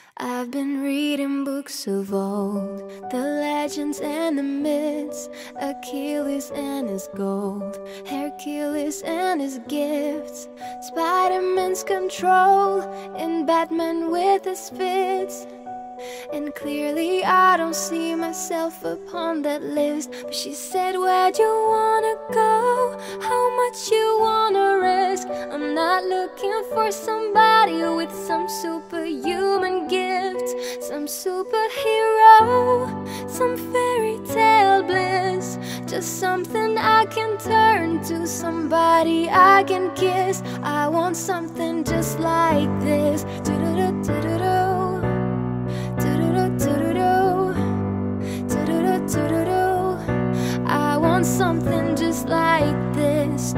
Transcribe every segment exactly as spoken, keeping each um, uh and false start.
I've been reading books of old, the legends and the myths, Achilles and his gold, Hercules and his gifts, Spider-Man's control, and Batman with his fits. And clearly I don't see myself upon that list. But she said, where'd you wanna go? How much you wanna risk? I'm not looking for somebody with some superhuman gift, some superhero, some fairy tale bliss. Just something I can turn to, somebody I can kiss. I want something just like this. Do-do-do-do-do-do. I want something just like this.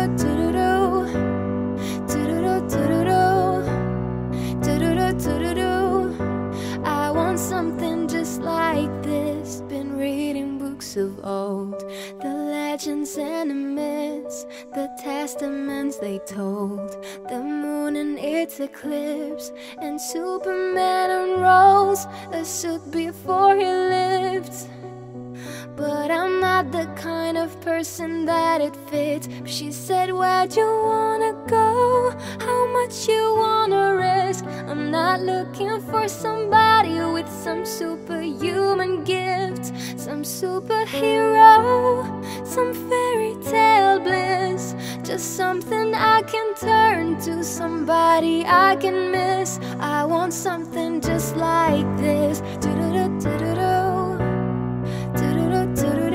I want something just like this. Been reading books of old, the legends and the myths, the testaments they told, the moon and its eclipse, and Superman unrolls a suit before he lived. But I'm not the kind of person that it fits. But she said, where'd you wanna go? How much you wanna risk? I'm not looking for somebody with some superhuman gift, some superhero, some fairy tale bliss. Just something I can turn to, somebody I can miss. I want something just like this. Do-do-do-do-do-do.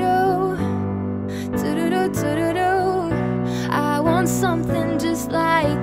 I want something just like